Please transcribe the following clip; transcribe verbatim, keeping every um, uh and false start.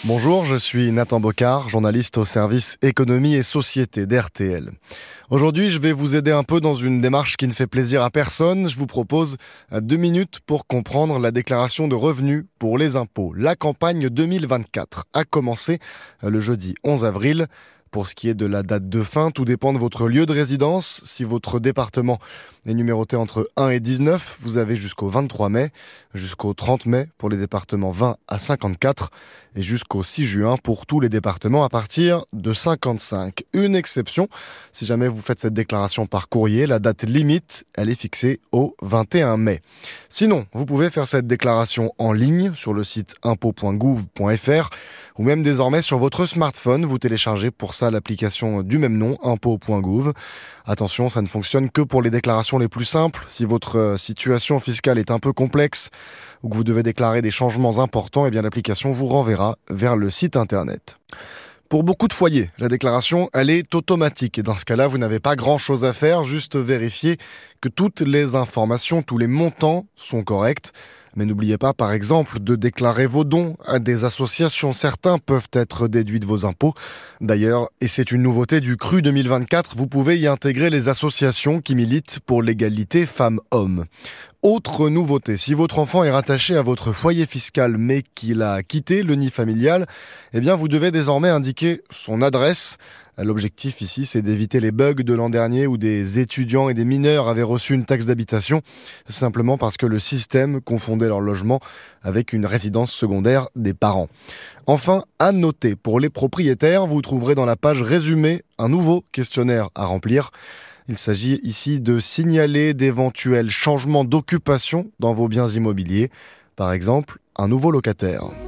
Bonjour, je suis Nathan Bocard, journaliste au service économie et société d'R T L. Aujourd'hui, je vais vous aider un peu dans une démarche qui ne fait plaisir à personne. Je vous propose deux minutes pour comprendre la déclaration de revenus pour les impôts. La campagne deux mille vingt-quatre a commencé le jeudi onze avril. Pour ce qui est de la date de fin, tout dépend de votre lieu de résidence. Si votre département est numéroté entre un et dix-neuf, vous avez jusqu'au vingt-trois mai, jusqu'au trente mai pour les départements vingt à cinquante-quatre et jusqu'au six juin pour tous les départements à partir de cinquante-cinq. Une exception, si jamais vous faites cette déclaration par courrier, la date limite, elle est fixée au vingt et un mai. Sinon, vous pouvez faire cette déclaration en ligne sur le site impôts point gouv point f r ou même désormais sur votre smartphone. Vous téléchargez pour ça l'application du même nom, impôts point gouv. Attention, ça ne fonctionne que pour les déclarations les plus simples. Si votre situation fiscale est un peu complexe ou que vous devez déclarer des changements importants, eh bien l'application vous renverra vers le site internet. Pour beaucoup de foyers, la déclaration, elle est automatique. Et dans ce cas-là, vous n'avez pas grand-chose à faire, juste vérifier que toutes les informations, tous les montants sont corrects. Mais n'oubliez pas, par exemple, de déclarer vos dons à des associations. Certains peuvent être déduits de vos impôts. D'ailleurs, et c'est une nouveauté du C R U deux mille vingt-quatre, vous pouvez y intégrer les associations qui militent pour l'égalité femmes-hommes. Autre nouveauté, si votre enfant est rattaché à votre foyer fiscal mais qu'il a quitté le nid familial, eh bien vous devez désormais indiquer son adresse. L'objectif ici, c'est d'éviter les bugs de l'an dernier où des étudiants et des mineurs avaient reçu une taxe d'habitation simplement parce que le système confondait leur logement avec une résidence secondaire des parents. Enfin, à noter, pour les propriétaires, vous trouverez dans la page résumé un nouveau questionnaire à remplir. Il s'agit ici de signaler d'éventuels changements d'occupation dans vos biens immobiliers, par exemple un nouveau locataire.